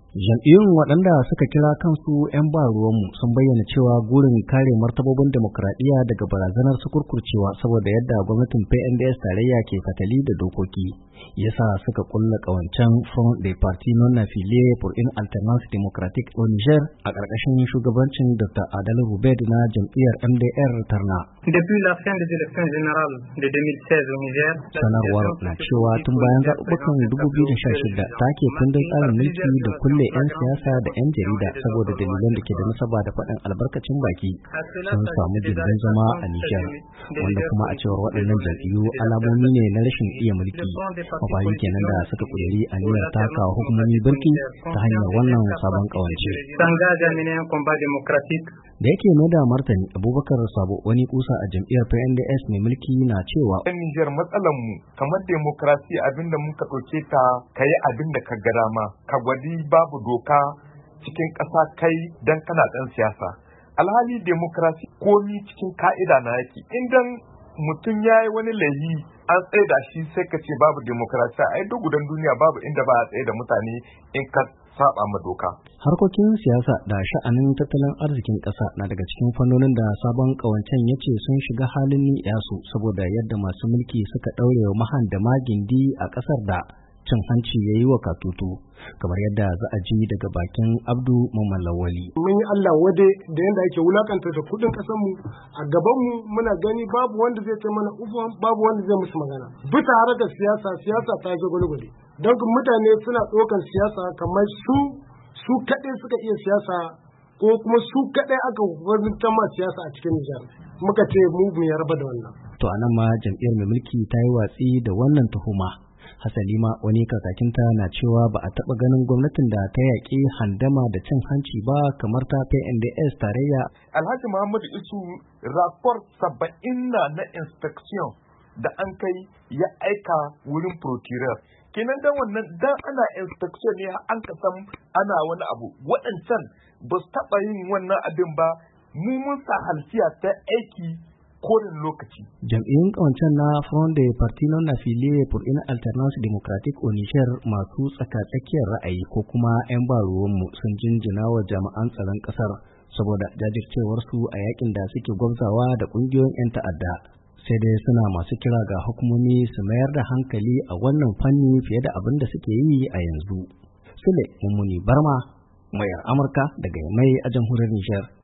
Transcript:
Jam'iyyun waɗanda suka kira kansu 'yan ba ruwanmu sun bayyana cewa gurin kare martabobin demokuraɗiyya daga barazanar sukurkurcewa saboda yadda gwamnatin PNDS tarayya ke fatali da dokoki yasa suka kulla ƙawancen Front des Partis non affiliés pour une alternance démocratique au Niger a ƙarƙashin shugabancin Dr. Adal Rubed na jam'iyyar MDR Tarna. Depuis la fin des élections générales de 2016 au Niger, sanarwar na cewa tun bayan zaɓuɓɓukan 2016 take kundin tsarin mulki da kulle 'yan siyasa da 'yan jarida saboda dalilan da ke da nasaba da faɗin albarkacin baki sun samu gindin zama a Nijar, wanda kuma a cewar waɗannan jam'iyyu alamomi ne na rashin iya mulki. Mafari kenan da suka ƙudiri aniyar taka hukumomi birki ta hanyar wannan sabon ƙawance. Da yake mai da martani, Abubakar Sabo, wani kusa a jam'iyyar PNDS mai mulki, na cewa yan Nijar matsalar mu kamar demokrasi abinda muka ɗauke ta kayi abinda ka ga dama, ka gwadi babu doka cikin ƙasa kai dan kana ɗan siyasa. Alhali demokrasi komi cikin ka'ida na yake. Idan mutum ya yi wani laifi an tsaye da shi sai ka ce babu demokrasi, a duk gudan duniya babu inda ba a tsaye da mutane in ka saba ma doka. Harkokin siyasa da sha'anin tattalin arzikin ƙasa na daga cikin fannonin da sabon ƙawancen ya ce sun shiga halin ni'yasu saboda yadda masu mulki suka ɗaure wa mahan da magindi a ƙasar da cin hanci ya yi wa katutu, kamar yadda za a ji daga bakin Abdu Mamman Lawali. Mun yi Allah wade da yadda ake wulakanta da kudin kasanmu a gabanmu, muna gani babu wanda zai ce mana ufan, babu wanda zai musu magana. Bisa harkar siyasa ta zo gwalgwale. Don mutane suna ɗaukar siyasa kamar su kaɗai suka iya siyasa ko kuma su kaɗai aka wani ma siyasa a cikin Nijar. Muka ce mu yarba da wannan. To a nan ma jam'iyyar mai mulki ta yi watsi da wannan tuhuma. Hasali ma wani kakakinta na cewa ba a taɓa ganin gwamnatin da ta yaƙi handama da cin hanci ba kamar ta PNDS tarayya. Alhaji Muhammadu Isu rapor 70 na inspection da an kai ya aika wurin procureur. Kenan dan wannan dan ana inspection ne an ka san ana wani abu. Waɗancan ba su taɓa yin wannan abin ba, mu mun sa halsiya ta aiki kowane lokaci. Jam'iyyun ƙawancen na Front des Partis non affiliés pour une alternance démocratique au Niger masu tsaka-tsakiyar ra'ayi ko kuma 'yan baruwanmu sun jinjina wa jami'an tsaron ƙasar saboda jajircewarsu a yakin da suke gwamzawa da ƙungiyoyin 'yan ta'adda. Sai dai suna masu kira ga hukumomi su mayar da hankali a wannan fanni fiye da abin da suke yi a yanzu. Sule Mummuni Barma, muryar Amurka daga Yamai a jamhuriyar Nijar.